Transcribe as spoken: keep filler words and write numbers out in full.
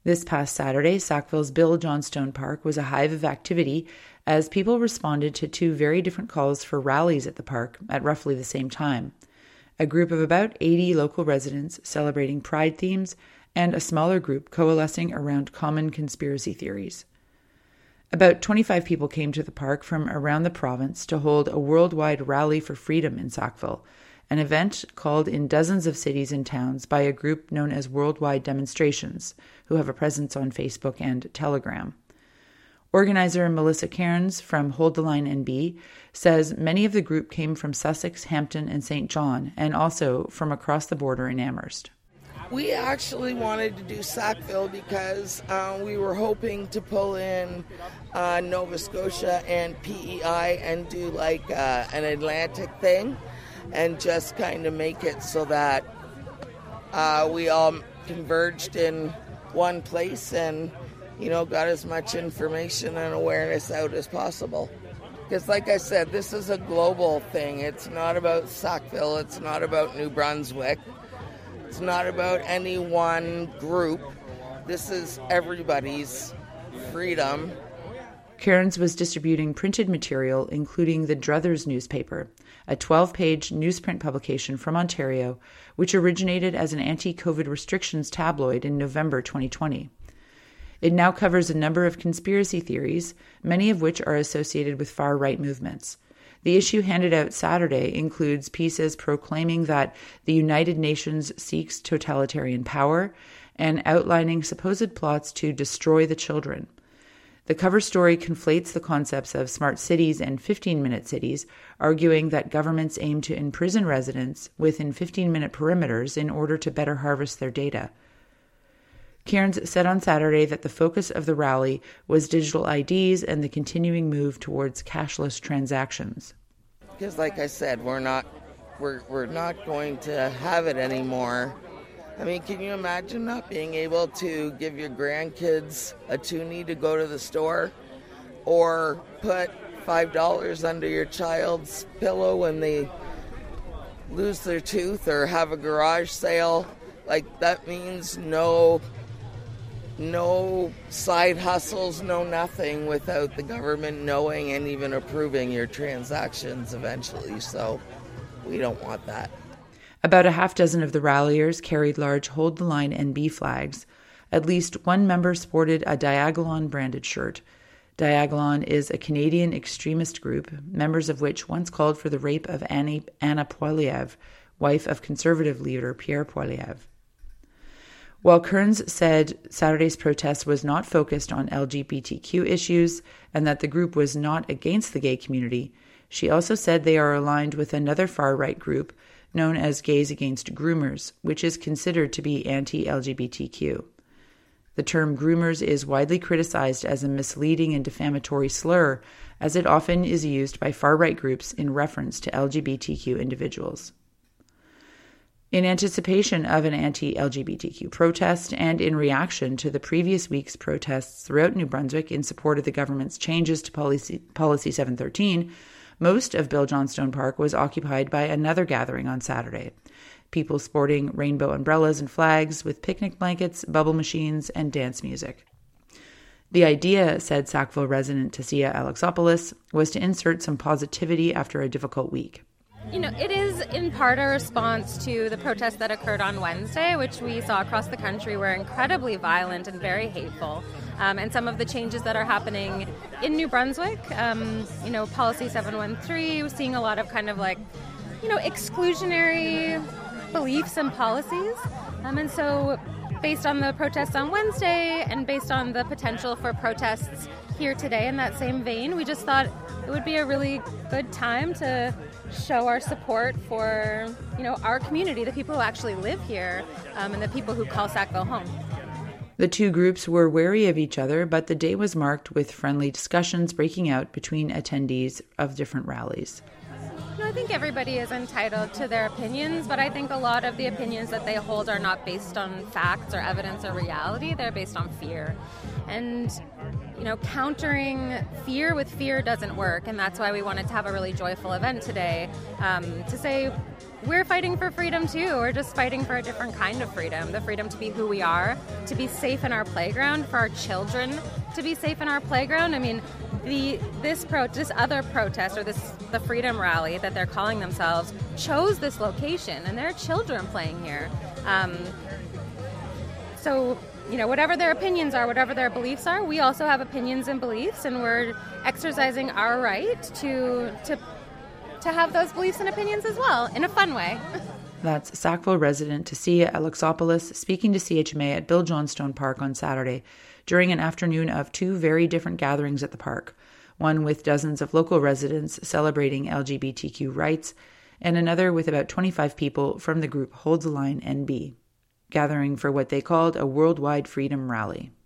This past Saturday, Sackville's Bill Johnstone Park was a hive of activity as people responded to two very different calls for rallies at the park at roughly the same time. A group of about eighty local residents celebrating pride themes and a smaller group coalescing around common conspiracy theories. About twenty-five people came to the park from around the province to hold a worldwide rally for freedom in Sackville, an event called in dozens of cities and towns by a group known as Worldwide Demonstrations, who have a presence on Facebook and Telegram. Organizer Melissa Cairns from Hold the Line N B says many of the group came from Sussex, Hampton, and Saint John, and also from across the border in Amherst. We actually wanted to do Sackville because uh, we were hoping to pull in uh, Nova Scotia and P E I and do like uh, an Atlantic thing and just kind of make it so that uh, we all converged in one place and, you know, got as much information and awareness out as possible. Because like I said, this is a global thing. It's not about Sackville. It's not about New Brunswick. It's not about any one group. This is everybody's freedom. Cairns was distributing printed material, including the Druthers newspaper, a twelve-page newsprint publication from Ontario, which originated as an anti-COVID restrictions tabloid in November twenty twenty. It now covers a number of conspiracy theories, many of which are associated with far-right movements. The issue handed out Saturday includes pieces proclaiming that the United Nations seeks totalitarian power and outlining supposed plots to destroy the children. The cover story conflates the concepts of smart cities and fifteen-minute cities, arguing that governments aim to imprison residents within fifteen-minute perimeters in order to better harvest their data. Cairns said on Saturday that the focus of the rally was digital I Ds and the continuing move towards cashless transactions. Because like I said, we're not we're we're not going to have it anymore. I mean, can you imagine not being able to give your grandkids a toonie to go to the store or put five dollars under your child's pillow when they lose their tooth or have a garage sale? Like, that means no no side hustles, no nothing without the government knowing and even approving your transactions eventually. So we don't want that. About a half dozen of the ralliers carried large Hold the Line N B flags. At least one member sported a Diagolon branded shirt. Diagolon is a Canadian extremist group, members of which once called for the rape of Annie, Anna Poilievre, wife of Conservative leader Pierre Poilievre. While Cairns said Saturday's protest was not focused on L G B T Q issues and that the group was not against the gay community, she also said they are aligned with another far-right group known as Gays Against Groomers, which is considered to be anti-L G B T Q. The term groomers is widely criticized as a misleading and defamatory slur, as it often is used by far-right groups in reference to L G B T Q individuals. In anticipation of an anti-L G B T Q protest and in reaction to the previous week's protests throughout New Brunswick in support of the government's changes to Policy, Policy seven thirteen, most of Bill Johnstone Park was occupied by another gathering on Saturday. People sporting rainbow umbrellas and flags with picnic blankets, bubble machines, and dance music. The idea, said Sackville resident Tessia Alexopoulos, was to insert some positivity after a difficult week. You know, it is in part a response to the protests that occurred on Wednesday, which we saw across the country were incredibly violent and very hateful. Um, and some of the changes that are happening in New Brunswick, um, you know, Policy seven one three, we're seeing a lot of kind of like, you know, exclusionary beliefs and policies. Um, and so based on the protests on Wednesday and based on the potential for protests here today in that same vein, we just thought it would be a really good time to show our support for, you know, our community, the people who actually live here, um, and the people who call Sackville home. The two groups were wary of each other, but the day was marked with friendly discussions breaking out between attendees of different rallies. No, I think everybody is entitled to their opinions, but I think a lot of the opinions that they hold are not based on facts or evidence or reality. They're based on fear. And, you know, countering fear with fear doesn't work, and that's why we wanted to have a really joyful event today um, to say we're fighting for freedom too. We're just fighting for a different kind of freedom, the freedom to be who we are, to be safe in our playground, for our children to be safe in our playground. I mean, the this pro this other protest, or this the freedom rally that they're calling themselves, chose this location, and there are children playing here. Um, so, you know, whatever their opinions are, whatever their beliefs are, we also have opinions and beliefs, and we're exercising our right to to to have those beliefs and opinions as well, in a fun way. That's Sackville resident Tasia Alexopoulos speaking to C H M A at Bill Johnstone Park on Saturday during an afternoon of two very different gatherings at the park, one with dozens of local residents celebrating L G B T Q rights, and another with about twenty-five people from the group Hold the Line N B, gathering for what they called a worldwide freedom rally.